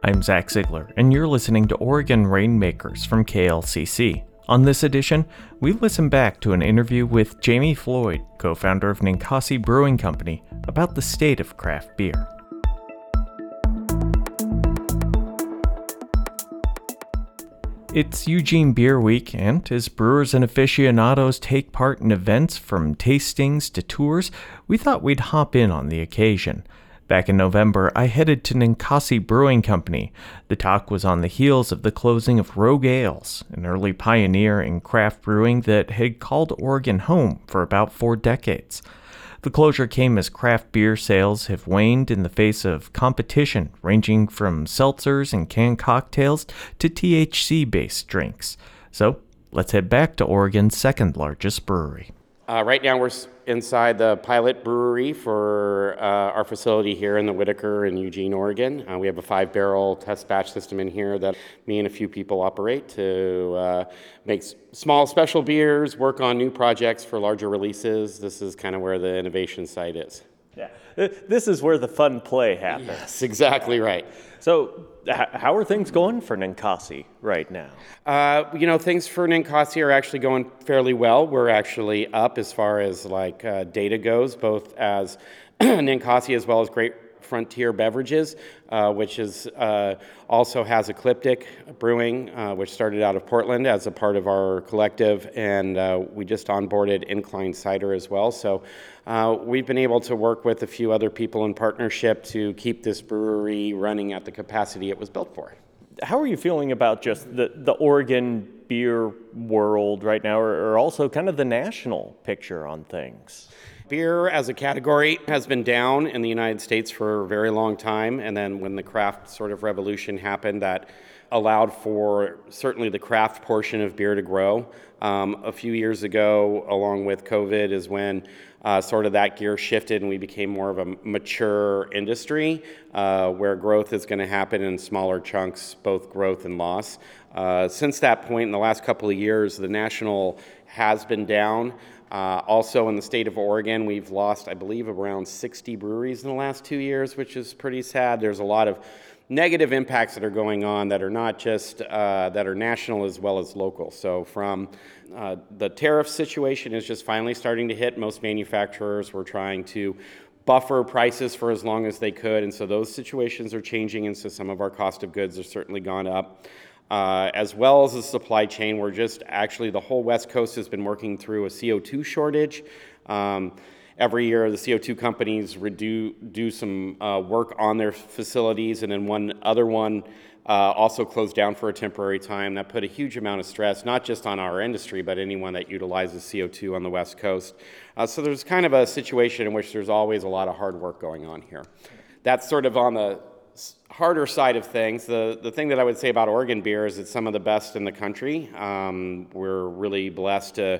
I'm Zach Ziegler, and you're listening to Oregon Rainmakers from KLCC. On this edition, we listen back to an interview with Jamie Floyd, co-founder of Ninkasi Brewing Company, about the state of craft beer. It's Eugene Beer Week, and as brewers and aficionados take part in events from tastings to tours, we thought we'd hop in on the occasion. Back in November, I headed to Ninkasi Brewing Company. The talk was on the heels of the closing of Rogue Ales, an early pioneer in craft brewing that had called Oregon home for about 4 decades. The closure came as craft beer sales have waned in the face of competition ranging from seltzers and canned cocktails to THC-based drinks. So, let's head back to Oregon's second largest brewery. Right now we're inside the pilot brewery for our facility here in the Whitaker in Eugene, Oregon. We have a 5-barrel test batch system in here that me and a few people operate to make small special beers, work on new projects for larger releases. This is kind of where the innovation site is. Yeah, this is where the fun play happens. Yes, exactly right. So, how are things going for Ninkasi right now? Things for Ninkasi are actually going fairly well. We're actually up as far as data goes, both as Ninkasi as well as Great Frontier Beverages, which is also has Ecliptic Brewing, which started out of Portland as a part of our collective, and we just onboarded Incline Cider as well. So we've been able to work with a few other people in partnership to keep this brewery running at the capacity it was built for. How are you feeling about just the Oregon beer world right now, or also kind of the national picture on things? Beer as a category has been down in the United States for a very long time, and then when the craft sort of revolution happened, that allowed for certainly the craft portion of beer to grow. A few years ago, along with COVID, is when sort of that gear shifted and we became more of a mature industry where growth is going to happen in smaller chunks, both growth and loss. Since that point, in the last couple of years, the national has been down. Also in the state of Oregon, we've lost, I believe, around 60 breweries in the last 2 years, which is pretty sad. There's a lot of negative impacts that are going on that are not just, that are national as well as local. So from the tariff situation is just finally starting to hit. Most manufacturers were trying to buffer prices for as long as they could, and so those situations are changing, and so some of our cost of goods have certainly gone up. As well as the supply chain, we're just actually the whole West Coast has been working through a CO2 shortage. Every year, the CO2 companies do some work on their facilities, and then one other one also closed down for a temporary time. That put a huge amount of stress, not just on our industry, but anyone that utilizes CO2 on the West Coast. So there's kind of a situation in which there's always a lot of hard work going on here. That's sort of on the harder side of things. The thing that I would say about Oregon beer is it's some of the best in the country. We're really blessed to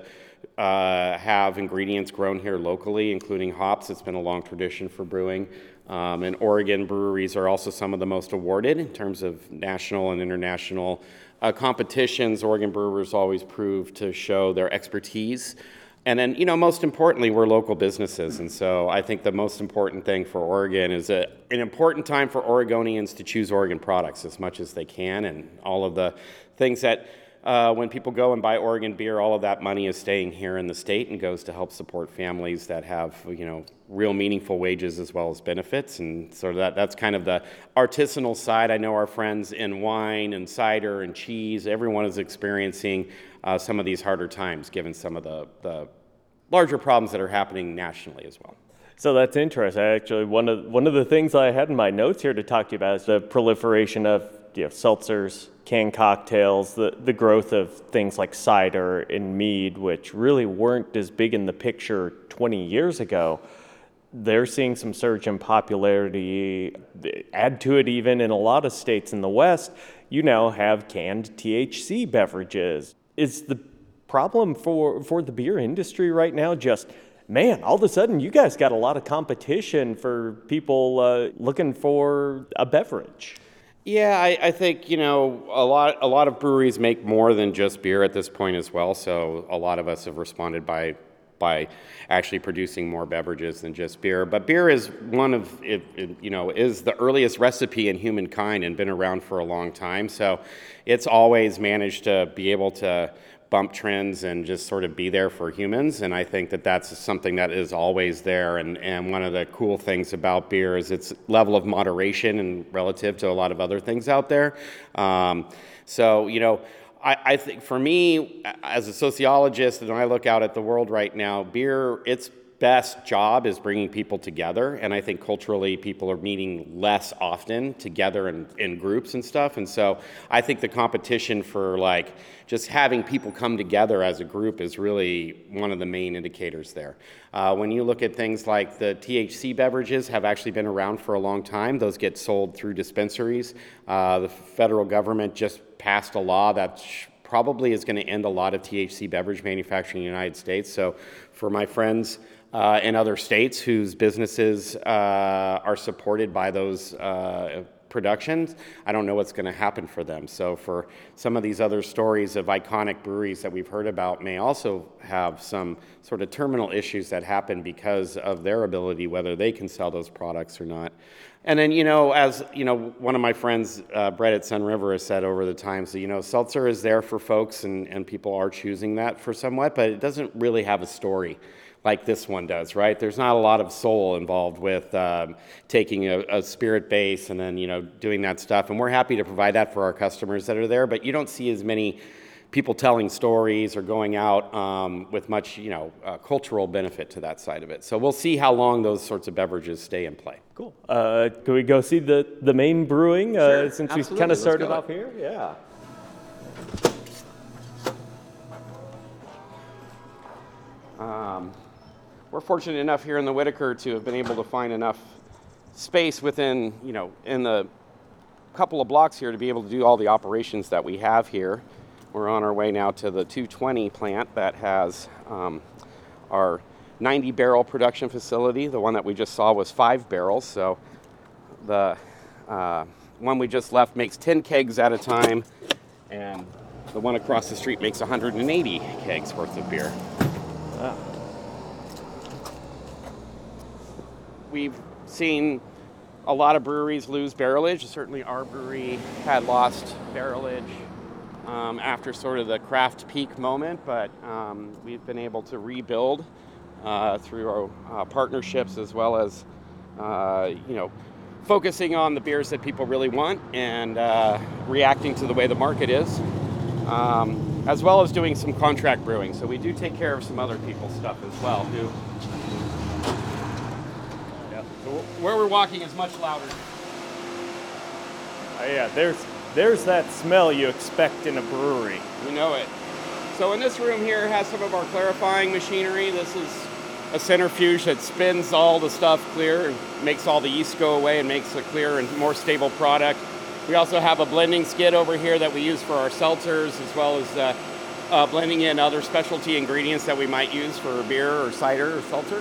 have ingredients grown here locally, including hops. It's been a long tradition for brewing. And Oregon breweries are also some of the most awarded in terms of national and international competitions. Oregon brewers always prove to show their expertise. And then, most importantly, we're local businesses. And so I think the most important thing for Oregon is an important time for Oregonians to choose Oregon products as much as they can. And all of the things that when people go and buy Oregon beer, all of that money is staying here in the state and goes to help support families that have, real meaningful wages as well as benefits. And so that's kind of the artisanal side. I know our friends in wine and cider and cheese, everyone is experiencing some of these harder times given some of the larger problems that are happening nationally as well. So that's interesting. Actually, one of the things I had in my notes here to talk to you about is the proliferation of seltzers, canned cocktails, the growth of things like cider and mead, which really weren't as big in the picture 20 years ago. They're seeing some surge in popularity. Add to it, even in a lot of states in the West, you now have canned THC beverages. Is the problem for the beer industry right now just, man, all of a sudden you guys got a lot of competition for people looking for a beverage? Yeah, I think, a lot of breweries make more than just beer at this point as well. So a lot of us have responded by by actually producing more beverages than just beer. But beer is one of, is the earliest recipe in humankind and been around for a long time. So it's always managed to be able to bump trends and just sort of be there for humans. And I think that that's something that is always there. And one of the cool things about beer is its level of moderation and relative to a lot of other things out there. I think for me, as a sociologist, and I look out at the world right now, beer, its best job is bringing people together. And I think culturally, people are meeting less often together in groups and stuff. And so I think the competition for like just having people come together as a group is really one of the main indicators there. When you look at things like the THC beverages have actually been around for a long time. Those get sold through dispensaries. The federal government just passed a law that probably is going to end a lot of THC beverage manufacturing in the United States. So for my friends in other states whose businesses are supported by those productions, I don't know what's going to happen for them. So for some of these other stories of iconic breweries that we've heard about may also have some sort of terminal issues that happen because of their ability, whether they can sell those products or not. And then, as one of my friends, Brett at Sun River, has said over the time, so, seltzer is there for folks and people are choosing that for somewhat, but it doesn't really have a story like this one does, right? There's not a lot of soul involved with taking a spirit base and then, doing that stuff. And we're happy to provide that for our customers that are there, but you don't see as many people telling stories or going out with much, cultural benefit to that side of it. So we'll see how long those sorts of beverages stay in play. Cool. Can we go see the main brewing Sure, since absolutely. we kind of started Let's go. off here? Yeah. We're fortunate enough here in the Whitaker to have been able to find enough space within, in the couple of blocks here to be able to do all the operations that we have here. We're on our way now to the 220 plant that has our 90-barrel production facility. The one that we just saw was 5 barrels. So the one we just left makes 10 kegs at a time, and the one across the street makes 180 kegs worth of beer. Wow. We've seen a lot of breweries lose barrelage. Certainly our brewery had lost barrelage after sort of the craft peak moment, but we've been able to rebuild through our partnerships, as well as focusing on the beers that people really want and reacting to the way the market is, as well as doing some contract brewing. So we do take care of some other people's stuff as well. So where we're walking is much louder. Yeah, there's that smell you expect in a brewery. You know it. So in this room here has some of our clarifying machinery. This is a centrifuge that spins all the stuff clear and makes all the yeast go away and makes a clearer and more stable product. We also have a blending skid over here that we use for our seltzers, as well as blending in other specialty ingredients that we might use for beer or cider or seltzer.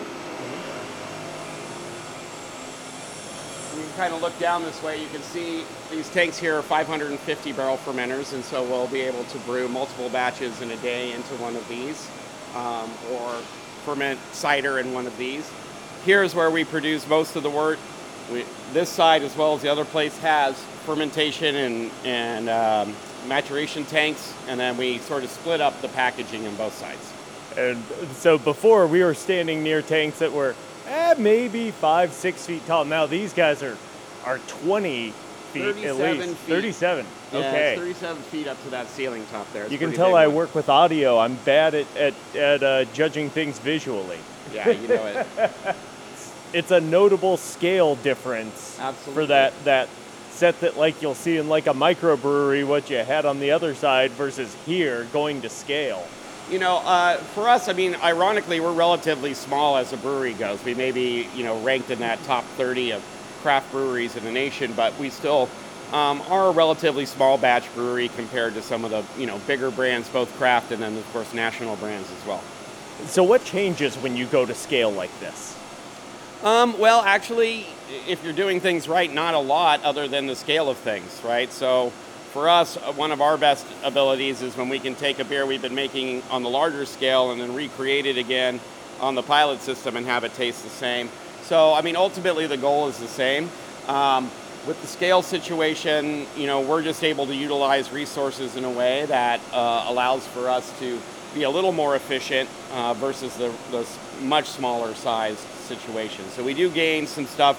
You can kind of look down this way. You can see these tanks here are 550 barrel fermenters, and so we'll be able to brew multiple batches in a day into one of these, or ferment cider in one of these. Here's where we produce most of the wort. This side, as well as the other place, has fermentation and maturation tanks, and then we sort of split up the packaging on both sides. And so before we were standing near tanks that were maybe 5-6 feet tall. Now these guys are 20 feet at least. 37. Yeah, Okay. it's 37 feet up to that ceiling top there. It's You can pretty tell big I one. work with audio. I'm bad at judging things visually. Yeah, you know it. It's a notable scale difference Absolutely. for that set that like you'll see in like a microbrewery, what you had on the other side versus here going to scale. You know, for us, I mean, ironically, we're relatively small as a brewery goes. We may be, ranked in that top 30 of craft breweries in the nation, but we still are a relatively small batch brewery compared to some of the, bigger brands, both craft and then, of course, national brands as well. So what changes when you go to scale like this? Well, actually, if you're doing things right, not a lot other than the scale of things, right? So for us, one of our best abilities is when we can take a beer we've been making on the larger scale and then recreate it again on the pilot system and have it taste the same. So, I mean, ultimately the goal is the same. With the scale situation, we're just able to utilize resources in a way that allows for us to be a little more efficient versus the much smaller size situation. So we do gain some stuff.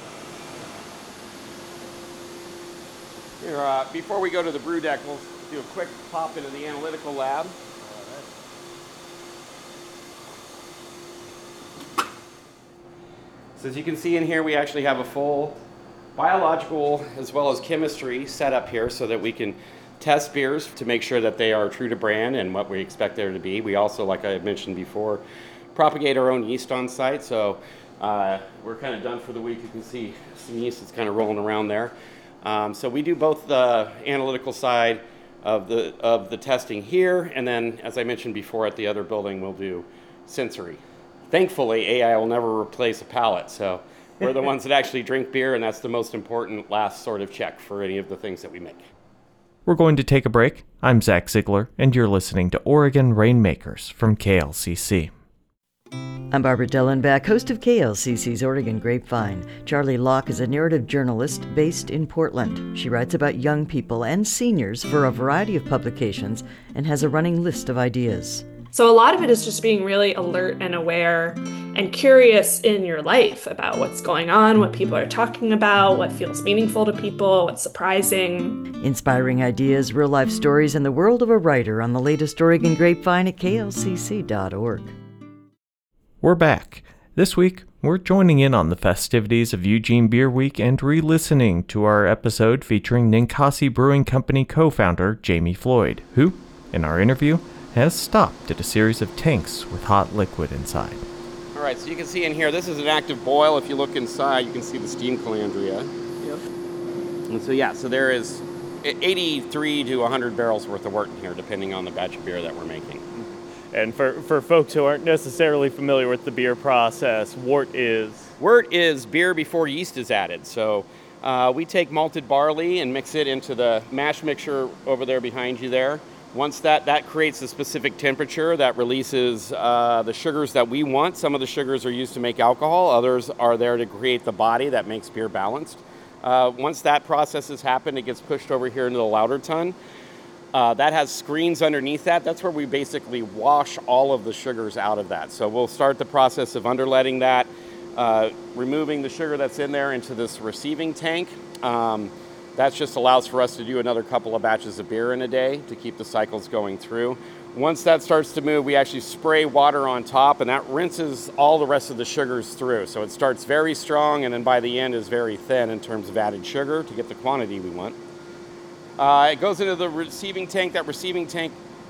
Here, before we go to the brew deck, we'll do a quick pop into the analytical lab. So as you can see in here, we actually have a full biological as well as chemistry set up here so that we can test beers to make sure that they are true to brand and what we expect there to be. We also, like I had mentioned before, propagate our own yeast on site. So we're kind of done for the week. You can see some yeast that's kind of rolling around there. So we do both the analytical side of the testing here, and then, as I mentioned before, at the other building, we'll do sensory. Thankfully, AI will never replace a palate, so we're the ones that actually drink beer, and that's the most important last sort of check for any of the things that we make. We're going to take a break. I'm Zach Ziegler, and you're listening to Oregon Rainmakers from KLCC. I'm Barbara Dellenbach, host of KLCC's Oregon Grapevine. Charlie Locke is a narrative journalist based in Portland. She writes about young people and seniors for a variety of publications and has a running list of ideas. So a lot of it is just being really alert and aware and curious in your life about what's going on, what people are talking about, what feels meaningful to people, what's surprising. Inspiring ideas, real-life stories, and the world of a writer on the latest Oregon Grapevine at klcc.org. We're back. This week, we're joining in on the festivities of Eugene Beer Week and re-listening to our episode featuring Ninkasi Brewing Company co-founder Jamie Floyd, who, in our interview, has stopped at a series of tanks with hot liquid inside. All right, so you can see in here, this is an active boil. If you look inside, you can see the steam calandria. Yep. And so there is 83 to 100 barrels worth of wort in here, depending on the batch of beer that we're making. And for folks who aren't necessarily familiar with the beer process, wort is? Wort is beer before yeast is added. So we take malted barley and mix it into the mash mixture over there behind you there. Once that creates a specific temperature that releases the sugars that we want. Some of the sugars are used to make alcohol. Others are there to create the body that makes beer balanced. Once that process has happened, it gets pushed over here into the lauter tun. That has screens underneath that. That's where we basically wash all of the sugars out of that. So we'll start the process of underletting that, removing the sugar that's in there into this receiving tank. That just allows for us to do another couple of batches of beer in a day to keep the cycles going through. Once that starts to move, we actually spray water on top, and that rinses all the rest of the sugars through. So it starts very strong, and then by the end is very thin in terms of added sugar to get the quantity we want. It goes into the receiving tank. That receiving tank,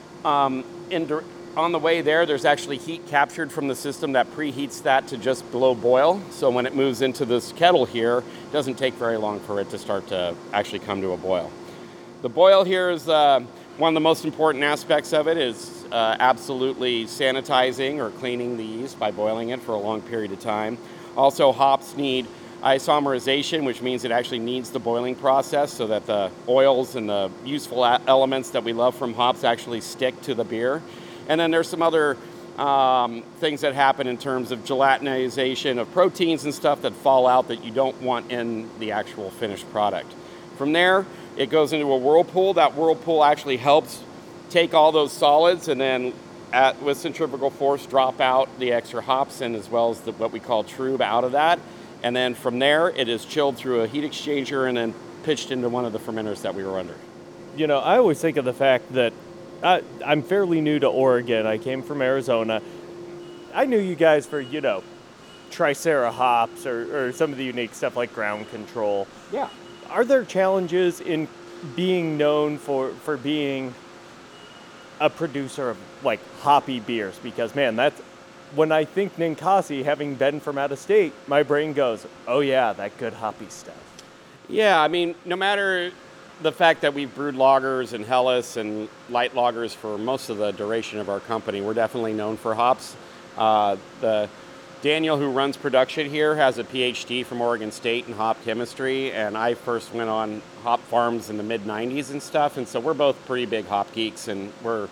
on the way there's actually heat captured from the system that preheats that to just below boil. So when it moves into this kettle here, it doesn't take very long for it to start to actually come to a boil. The boil here is one of the most important aspects of it is absolutely sanitizing or cleaning the yeast by boiling it for a long period of time. Also, hops need isomerization, which means it actually needs the boiling process so that the oils and the useful elements that we love from hops actually stick to the beer. And then there's some other things that happen in terms of gelatinization of proteins and stuff that fall out that you don't want in the actual finished product. From there, it goes into a whirlpool. That whirlpool actually helps take all those solids and then with centrifugal force drop out the extra hops and as well as what we call trub out of that. And then from there, it is chilled through a heat exchanger and then pitched into one of the fermenters that we were under. I always think of the fact that I'm fairly new to Oregon. I came from Arizona. I knew you guys for, Tricera hops or some of the unique stuff like ground control. Yeah. Are there challenges in being known for being a producer of, hoppy beers? Because, man, that's... When I think Ninkasi, having been from out of state, my brain goes, oh yeah, that good hoppy stuff. Yeah, I mean, no matter the fact that we've brewed lagers and Helles and light lagers for most of the duration of our company, we're definitely known for hops. The Daniel, who runs production here, has a PhD from Oregon State in hop chemistry, and I first went on hop farms in the mid-90s and stuff, and so we're both pretty big hop geeks, and we're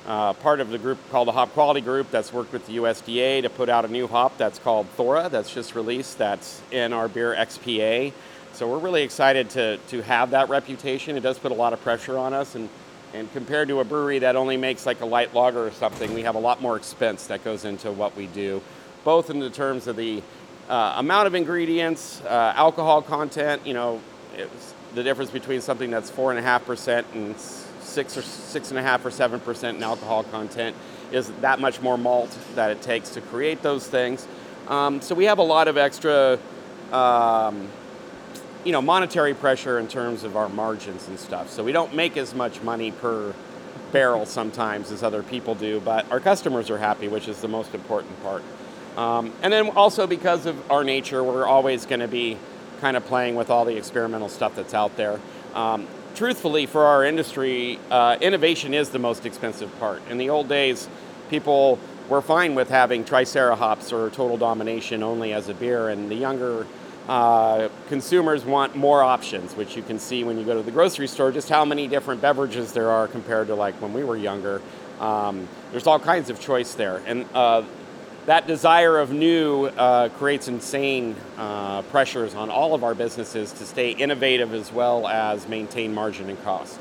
part of the group called the Hop Quality Group that's worked with the USDA to put out a new hop that's called Thora that's just released, that's in our beer XPA. So we're really excited to have that reputation. It does put a lot of pressure on us, and compared to a brewery that only makes like a light lager or something, we have a lot more expense that goes into what we do, both in the terms of the amount of ingredients, alcohol content. It's the difference between something that's 4.5% and 6 or 6.5 or 7% in alcohol content is that much more malt that it takes to create those things. So we have a lot of extra, monetary pressure in terms of our margins and stuff. So we don't make as much money per barrel sometimes as other people do, but our customers are happy, which is the most important part. And then also because of our nature, we're always going to be kind of playing with all the experimental stuff that's out there. Truthfully, for our industry, innovation is the most expensive part. In the old days, people were fine with having Tricera hops or Total Domination only as a beer, and the younger consumers want more options, which you can see when you go to the grocery store, just how many different beverages there are compared to like when we were younger. There's all kinds of choice there. And that desire of new creates insane pressures on all of our businesses to stay innovative as well as maintain margin and cost.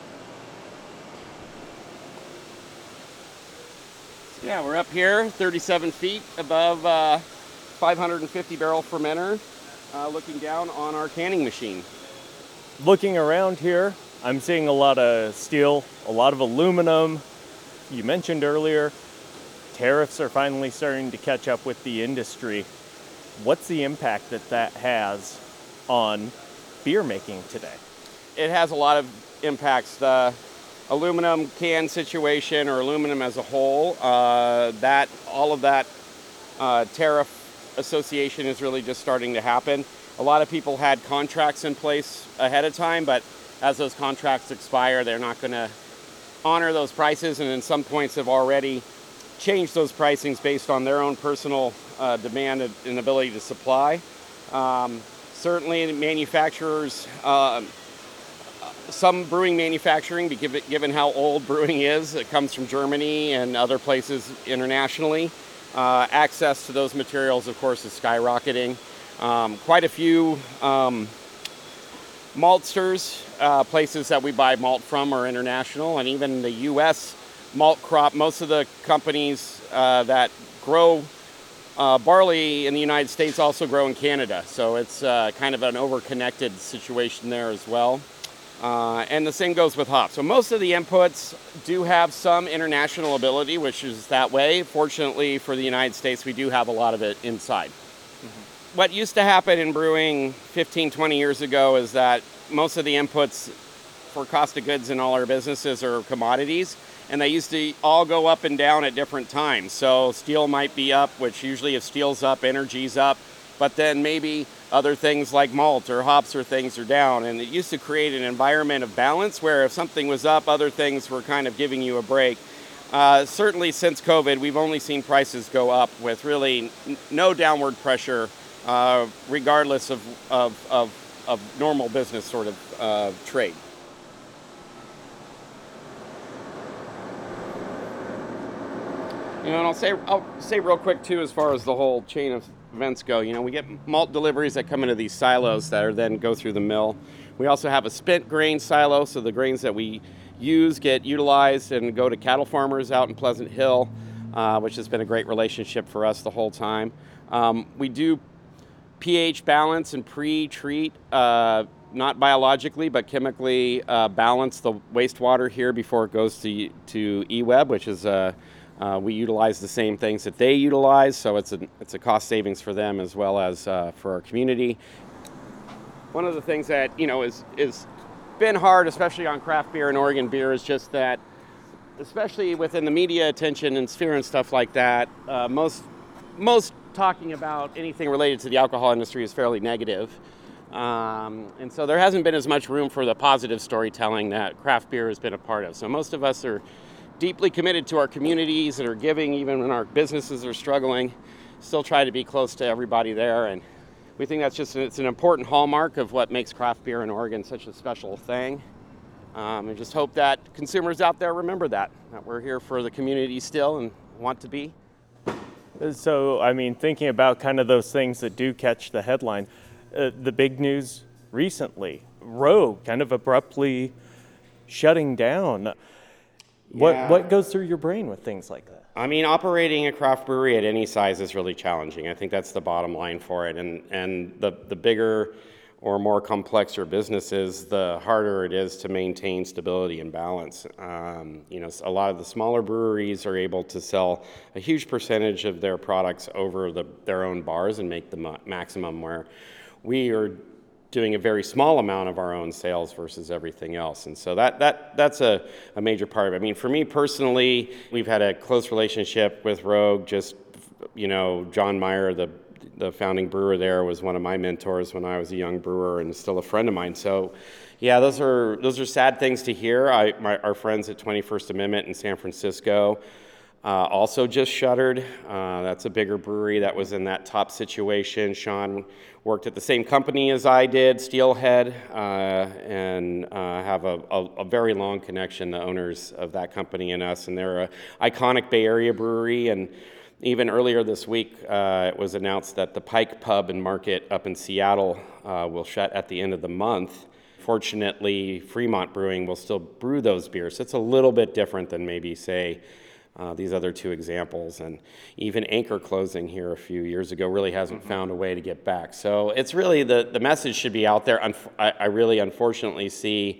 Yeah, we're up here 37 feet above 550 barrel fermenter, looking down on our canning machine. Looking around here, I'm seeing a lot of steel, a lot of aluminum. You mentioned earlier, tariffs are finally starting to catch up with the industry. What's the impact that has on beer making today? It has a lot of impacts. The aluminum can situation, or aluminum as a whole, all of that tariff association is really just starting to happen. A lot of people had contracts in place ahead of time, but as those contracts expire, they're not going to honor those prices, and in some points have already change those pricings based on their own personal demand and ability to supply. Certainly manufacturers, some brewing manufacturing, given how old brewing is, it comes from Germany and other places internationally. Access to those materials, of course, is skyrocketing. Quite a few maltsters, places that we buy malt from, are international, and even the U.S. malt crop. Most of the companies that grow barley in the United States also grow in Canada. So it's kind of an over-connected situation there as well. And the same goes with hops. So most of the inputs do have some international ability, which is that way. Fortunately for the United States, we do have a lot of it inside. Mm-hmm. What used to happen in brewing 15, 20 years ago is that most of the inputs for cost of goods in all our businesses are commodities, and they used to all go up and down at different times. So steel might be up, which usually if steel's up, energy's up, but then maybe other things like malt or hops or things are down. And it used to create an environment of balance where if something was up, other things were kind of giving you a break. Certainly since COVID, we've only seen prices go up with really no downward pressure, regardless of normal business sort of trade. And I'll say real quick too, as far as the whole chain of events go, we get malt deliveries that come into these silos that are then go through the mill. We also have a spent grain silo, so the grains that we use get utilized and go to cattle farmers out in Pleasant Hill, which has been a great relationship for us the whole time. We do pH balance and pre-treat, not biologically, but chemically balance the wastewater here before it goes to EWEB, which is we utilize the same things that they utilize, so it's a cost savings for them as well as for our community. One of the things that is been hard, especially on craft beer and Oregon beer, is just that, especially within the media attention and sphere and stuff like that, most talking about anything related to the alcohol industry is fairly negative. And so there hasn't been as much room for the positive storytelling that craft beer has been a part of. So most of us are deeply committed to our communities and are giving even when our businesses are struggling, still try to be close to everybody there. And we think it's an important hallmark of what makes craft beer in Oregon such a special thing. And just hope that consumers out there remember that we're here for the community still and want to be. So, I mean, thinking about kind of those things that do catch the headline, the big news recently, Rogue kind of abruptly shutting down. What goes through your brain with things like that? I mean, operating a craft brewery at any size is really challenging. I think that's the bottom line for it. And the bigger or more complex your business is, the harder it is to maintain stability and balance. A lot of the smaller breweries are able to sell a huge percentage of their products over their own bars and make the maximum, where we are doing a very small amount of our own sales versus everything else. And so that's a major part of it. I mean, for me personally, we've had a close relationship with Rogue. John Meyer, the founding brewer there, was one of my mentors when I was a young brewer and still a friend of mine. So yeah, those are sad things to hear. Our friends at 21st Amendment in San Francisco also just shuttered. That's a bigger brewery that was in that top situation. Sean worked at the same company as I did, Steelhead, and have a very long connection, the owners of that company and us. And they're an iconic Bay Area brewery. And even earlier this week, it was announced that the Pike Pub and Market up in Seattle will shut at the end of the month. Fortunately, Fremont Brewing will still brew those beers. It's a little bit different than maybe, say, these other two examples. And even Anchor closing here a few years ago really hasn't found a way to get back. So it's really, the message should be out there. I really unfortunately see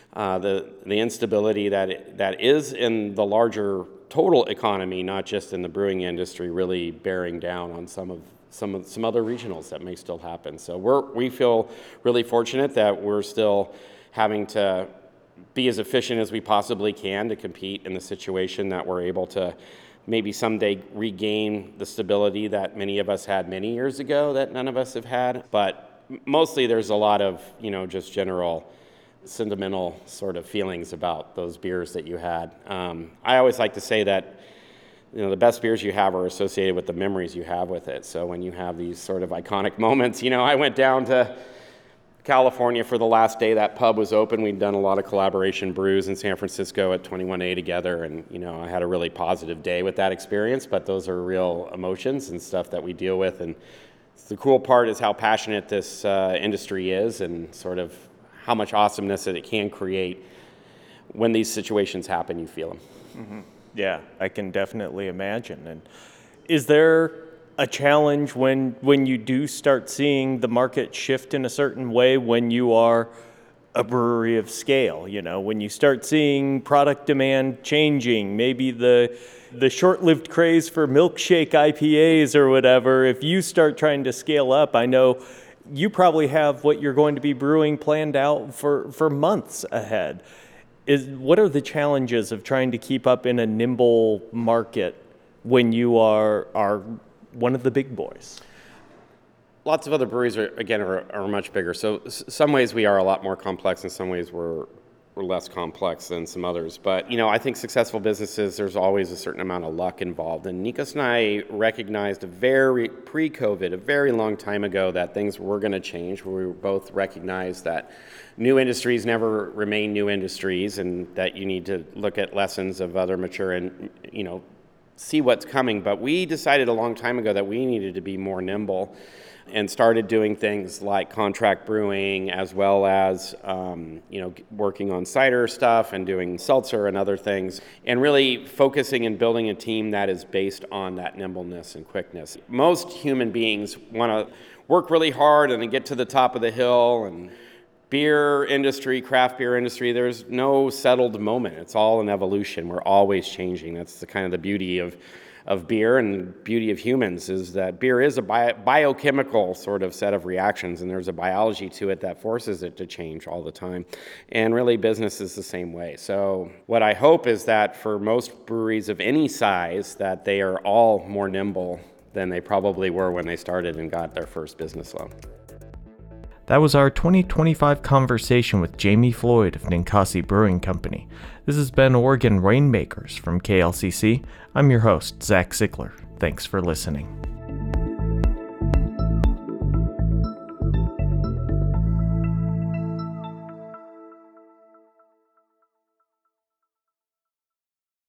the instability that is in the larger total economy, not just in the brewing industry, really bearing down on some other regionals that may still happen. So we feel really fortunate that we're still having to be as efficient as we possibly can to compete in the situation, that we're able to maybe someday regain the stability that many of us had many years ago that none of us have had. But mostly there's a lot of, just general sentimental sort of feelings about those beers that you had. I always like to say that the best beers you have are associated with the memories you have with it. So when you have these sort of iconic moments, I went down to California for the last day that pub was open. We'd done a lot of collaboration brews in San Francisco at 21A together, and I had a really positive day with that experience. But those are real emotions and stuff that we deal with. And the cool part is how passionate this industry is, and sort of how much awesomeness that it can create. When these situations happen, you feel them. Mm-hmm. Yeah, I can definitely imagine. And is there a challenge when you do start seeing the market shift in a certain way, when you are a brewery of scale? When you start seeing product demand changing, maybe the short-lived craze for milkshake IPAs or whatever, if you start trying to scale up, I know you probably have what you're going to be brewing planned out for months ahead. What are the challenges of trying to keep up in a nimble market when you are one of the big boys? Lots of other breweries are much bigger. So some ways we are a lot more complex, in some ways we're less complex than some others. But I think successful businesses, there's always a certain amount of luck involved. And Nikos and I recognized pre-COVID, a very long time ago, that things were going to change. We both recognized that new industries never remain new industries, and that you need to look at lessons of other mature and see what's coming. But we decided a long time ago that we needed to be more nimble, and started doing things like contract brewing, as well as working on cider stuff and doing seltzer and other things, and really focusing and building a team that is based on that nimbleness and quickness. Most human beings want to work really hard and then get to the top of the hill. And beer industry, craft beer industry, there's no settled moment. It's all an evolution. We're always changing. That's the kind of the beauty of beer, and the beauty of humans is that beer is a biochemical sort of set of reactions, and there's a biology to it that forces it to change all the time. And really, business is the same way. So what I hope is that for most breweries of any size, that they are all more nimble than they probably were when they started and got their first business loan. That was our 2025 conversation with Jamie Floyd of Ninkasi Brewing Company. This has been Oregon Rainmakers from KLCC. I'm your host, Zach Ziegler. Thanks for listening.